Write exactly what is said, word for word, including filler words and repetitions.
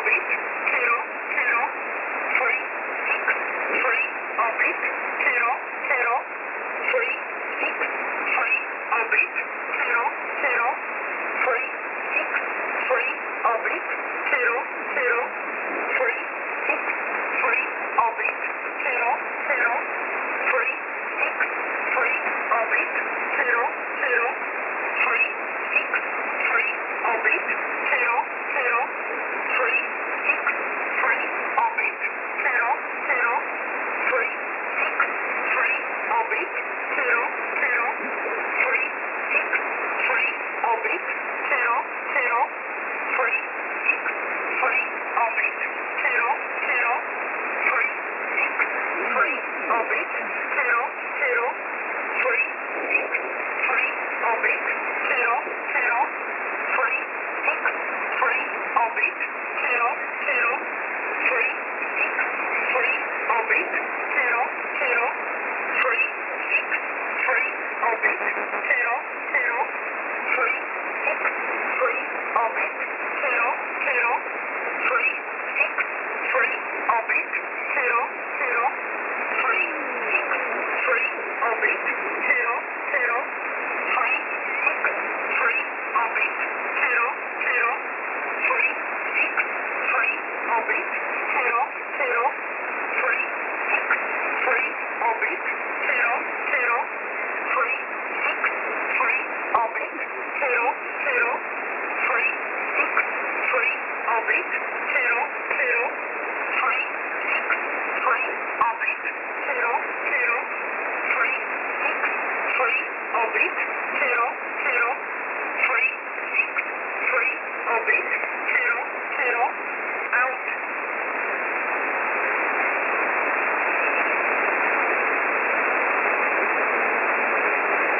oblique, zéro, zéro, free, six, free, oblique, zéro, zéro, free, six, free, oblique, zéro, zéro, free, six, free, oblique, zéro, zéro, free, six, free, oblique, zéro, zero, free, six, free, oblique, zero, zero, free, six, free, oblique, zero, zero, free, six, free, oblique, zero, zero, free, six, free, oblique, zero, zero, free, six, free, oblique, zero, zero, free, six, free, oblique, zero, zero, free, six, free, oblique, zero, zero, free, six, free, oblique, zero, zero, free, six, free, oblique, zero, zero, free, six, free, oblique, zero, zero, free, six, free, oblique, zero, zero, free, six, free, oblique, zero, zero, free, six, free, oblique, zero, zero, free, six, free, oblique, zero, zero, free, six, free, oblique, zero, zero, free, six, free, oblique, zero, zero, free, six, free, oblique, zero, zero, free, six, free, oblique, zero, zero, free, six, free, oblique,